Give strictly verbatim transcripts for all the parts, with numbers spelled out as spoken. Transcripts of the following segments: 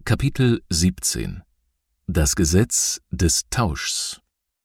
Kapitel siebzehn Das Gesetz des Tauschs.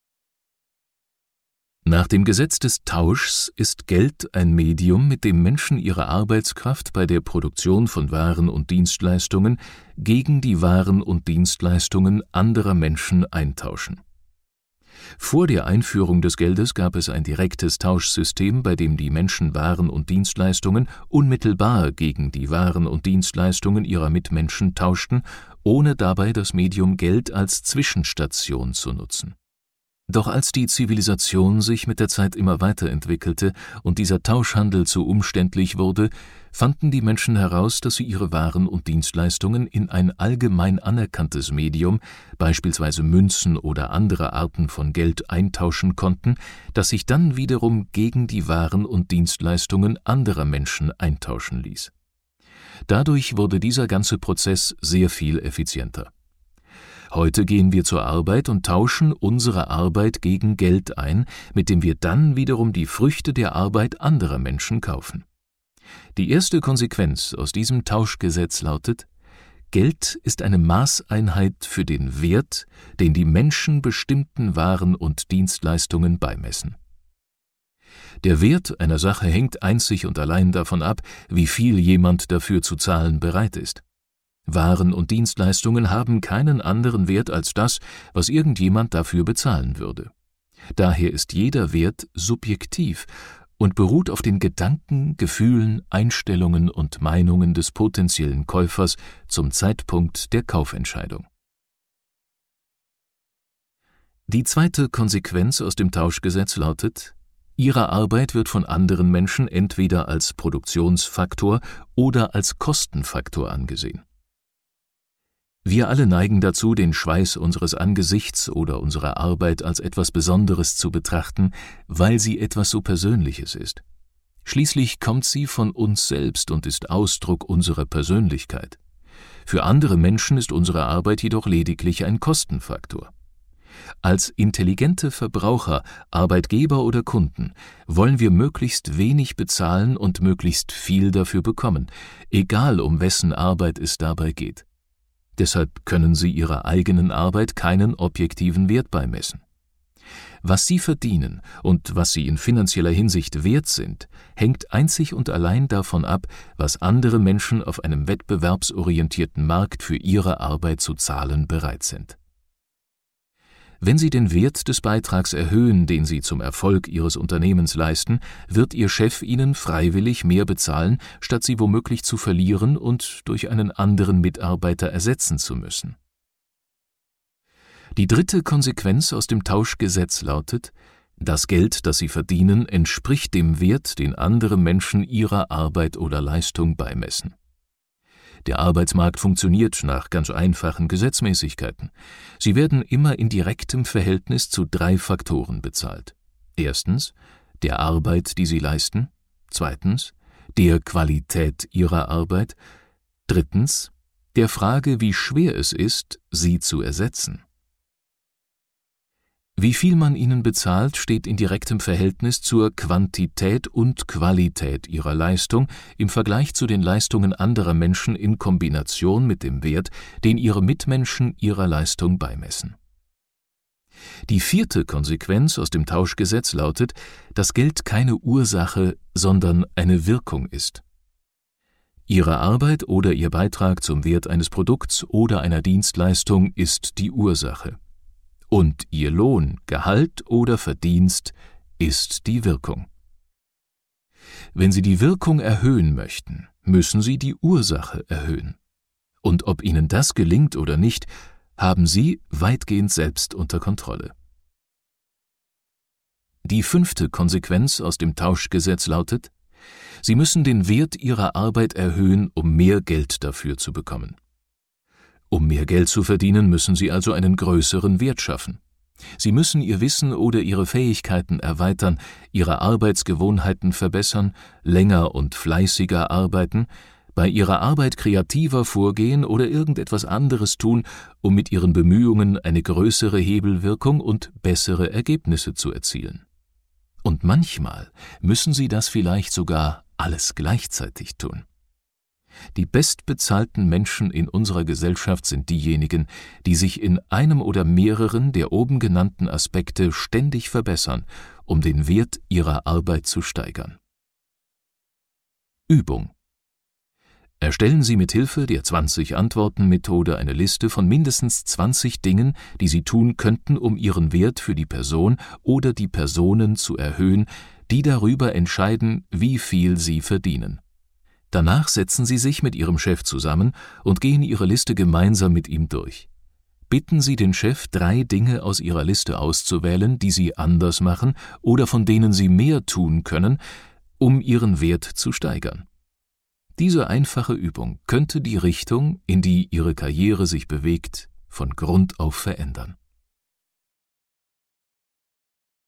Nach dem Gesetz des Tauschs ist Geld ein Medium, mit dem Menschen ihre Arbeitskraft bei der Produktion von Waren und Dienstleistungen gegen die Waren und Dienstleistungen anderer Menschen eintauschen. Vor der Einführung des Geldes gab es ein direktes Tauschsystem, bei dem die Menschen Waren und Dienstleistungen unmittelbar gegen die Waren und Dienstleistungen ihrer Mitmenschen tauschten, ohne dabei das Medium Geld als Zwischenstation zu nutzen. Doch als die Zivilisation sich mit der Zeit immer weiterentwickelte und dieser Tauschhandel zu umständlich wurde, fanden die Menschen heraus, dass sie ihre Waren und Dienstleistungen in ein allgemein anerkanntes Medium, beispielsweise Münzen oder andere Arten von Geld, eintauschen konnten, das sich dann wiederum gegen die Waren und Dienstleistungen anderer Menschen eintauschen ließ. Dadurch wurde dieser ganze Prozess sehr viel effizienter. Heute gehen wir zur Arbeit und tauschen unsere Arbeit gegen Geld ein, mit dem wir dann wiederum die Früchte der Arbeit anderer Menschen kaufen. Die erste Konsequenz aus diesem Tauschgesetz lautet: Geld ist eine Maßeinheit für den Wert, den die Menschen bestimmten Waren und Dienstleistungen beimessen. Der Wert einer Sache hängt einzig und allein davon ab, wie viel jemand dafür zu zahlen bereit ist. Waren und Dienstleistungen haben keinen anderen Wert als das, was irgendjemand dafür bezahlen würde. Daher ist jeder Wert subjektiv und beruht auf den Gedanken, Gefühlen, Einstellungen und Meinungen des potenziellen Käufers zum Zeitpunkt der Kaufentscheidung. Die zweite Konsequenz aus dem Tauschgesetz lautet: Ihre Arbeit wird von anderen Menschen entweder als Produktionsfaktor oder als Kostenfaktor angesehen. Wir alle neigen dazu, den Schweiß unseres Angesichts oder unserer Arbeit als etwas Besonderes zu betrachten, weil sie etwas so Persönliches ist. Schließlich kommt sie von uns selbst und ist Ausdruck unserer Persönlichkeit. Für andere Menschen ist unsere Arbeit jedoch lediglich ein Kostenfaktor. Als intelligente Verbraucher, Arbeitgeber oder Kunden wollen wir möglichst wenig bezahlen und möglichst viel dafür bekommen, egal um wessen Arbeit es dabei geht. Deshalb können Sie Ihrer eigenen Arbeit keinen objektiven Wert beimessen. Was Sie verdienen und was Sie in finanzieller Hinsicht wert sind, hängt einzig und allein davon ab, was andere Menschen auf einem wettbewerbsorientierten Markt für ihre Arbeit zu zahlen bereit sind. Wenn Sie den Wert des Beitrags erhöhen, den Sie zum Erfolg Ihres Unternehmens leisten, wird Ihr Chef Ihnen freiwillig mehr bezahlen, statt Sie womöglich zu verlieren und durch einen anderen Mitarbeiter ersetzen zu müssen. Die dritte Konsequenz aus dem Tauschgesetz lautet: Das Geld, das Sie verdienen, entspricht dem Wert, den andere Menschen Ihrer Arbeit oder Leistung beimessen. Der Arbeitsmarkt funktioniert nach ganz einfachen Gesetzmäßigkeiten. Sie werden immer in direktem Verhältnis zu drei Faktoren bezahlt. Erstens der Arbeit, die Sie leisten. Zweitens der Qualität Ihrer Arbeit. Drittens der Frage, wie schwer es ist, sie zu ersetzen. Wie viel man ihnen bezahlt, steht in direktem Verhältnis zur Quantität und Qualität ihrer Leistung im Vergleich zu den Leistungen anderer Menschen in Kombination mit dem Wert, den ihre Mitmenschen ihrer Leistung beimessen. Die vierte Konsequenz aus dem Tauschgesetz lautet, dass Geld keine Ursache, sondern eine Wirkung ist. Ihre Arbeit oder Ihr Beitrag zum Wert eines Produkts oder einer Dienstleistung ist die Ursache. Und Ihr Lohn, Gehalt oder Verdienst ist die Wirkung. Wenn Sie die Wirkung erhöhen möchten, müssen Sie die Ursache erhöhen. Und ob Ihnen das gelingt oder nicht, haben Sie weitgehend selbst unter Kontrolle. Die fünfte Konsequenz aus dem Tauschgesetz lautet: Sie müssen den Wert Ihrer Arbeit erhöhen, um mehr Geld dafür zu bekommen. Um mehr Geld zu verdienen, müssen Sie also einen größeren Wert schaffen. Sie müssen Ihr Wissen oder Ihre Fähigkeiten erweitern, Ihre Arbeitsgewohnheiten verbessern, länger und fleißiger arbeiten, bei Ihrer Arbeit kreativer vorgehen oder irgendetwas anderes tun, um mit Ihren Bemühungen eine größere Hebelwirkung und bessere Ergebnisse zu erzielen. Und manchmal müssen Sie das vielleicht sogar alles gleichzeitig tun. Die bestbezahlten Menschen in unserer Gesellschaft sind diejenigen, die sich in einem oder mehreren der oben genannten Aspekte ständig verbessern, um den Wert ihrer Arbeit zu steigern. Übung: Erstellen Sie mit Hilfe der zwanzig-Antworten-Methode eine Liste von mindestens zwanzig Dingen, die Sie tun könnten, um Ihren Wert für die Person oder die Personen zu erhöhen, die darüber entscheiden, wie viel Sie verdienen. Danach setzen Sie sich mit Ihrem Chef zusammen und gehen Ihre Liste gemeinsam mit ihm durch. Bitten Sie den Chef, drei Dinge aus Ihrer Liste auszuwählen, die Sie anders machen oder von denen Sie mehr tun können, um Ihren Wert zu steigern. Diese einfache Übung könnte die Richtung, in die Ihre Karriere sich bewegt, von Grund auf verändern.